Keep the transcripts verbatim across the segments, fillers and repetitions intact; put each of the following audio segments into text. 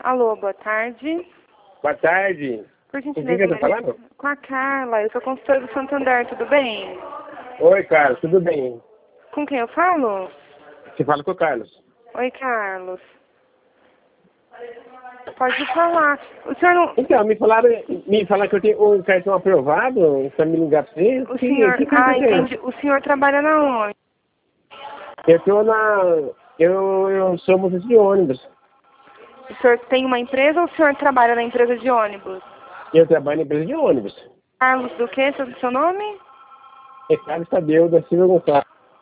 Alô, boa tarde. Boa tarde. Por Com quem gentileza, que eu tô falando? com a Carla, eu sou consultora do Santander, tudo bem? Oi, Carlos, tudo bem? Com quem eu falo? Você fala com o Carlos. Oi, Carlos. Pode falar. O senhor não... Então, me falaram, me falaram que eu tenho um cartão aprovado para me ligar para você. O que, senhor... que que Ah, aconteceu? entendi. O senhor trabalha na onde? Eu tô na... Eu, eu sou motorista de ônibus. O senhor tem uma empresa ou o senhor trabalha na empresa de ônibus? Eu trabalho na empresa de ônibus. Carlos do quê? Seu, seu nome? É Carlos Tadeu da Silva Gonçalves.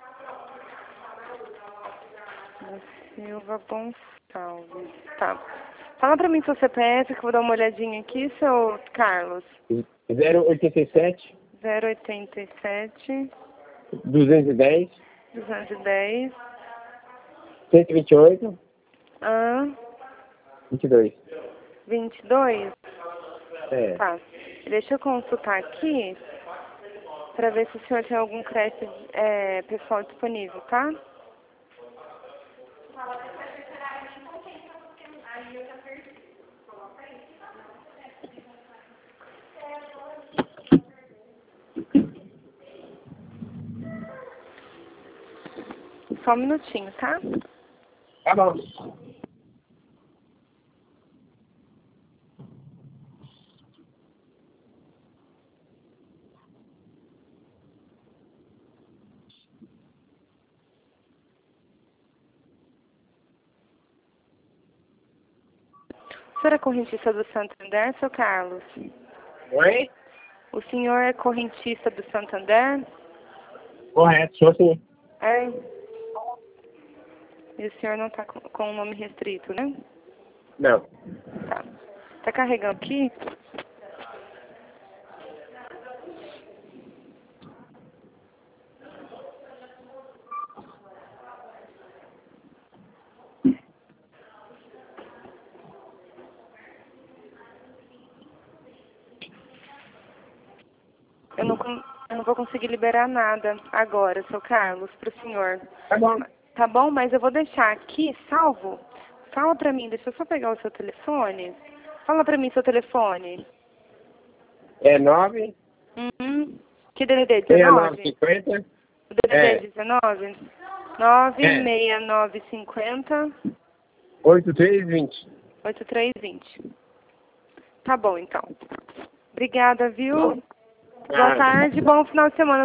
Da Silva Gonçalves. Tá. Fala pra mim seu C P F que eu vou dar uma olhadinha aqui, seu Carlos. zero oitenta e sete, zero oitenta e sete, duzentos e dez, duzentos e dez, cento e vinte e oito, ah, vinte e dois. vinte e dois. É. Tá. Deixa eu consultar aqui pra ver se o senhor tem algum crédito é, pessoal disponível, tá? Só um minutinho, tá? Tá bom. O senhor é correntista do Santander, seu Carlos? Oi? O senhor é correntista do Santander? Correto, sou sim. É. E o senhor não tá com, com o nome restrito, né? Não. Tá. Tá carregando aqui? Eu não, con- eu não vou conseguir liberar nada agora, seu Carlos, pro senhor. Tá bom. Tá bom? Mas eu vou deixar aqui, salvo. Fala pra mim, deixa eu só pegar o seu telefone. Fala pra mim seu telefone. É nove, Uhum. Que D D D? seis nove dezenove? cinquenta. O D D D É. dezenove? nove É. seis nove cinco zero, oito três vinte. oito três dois zero. Tá bom, então. Obrigada, viu? Boa Ah. tarde, bom final de semana.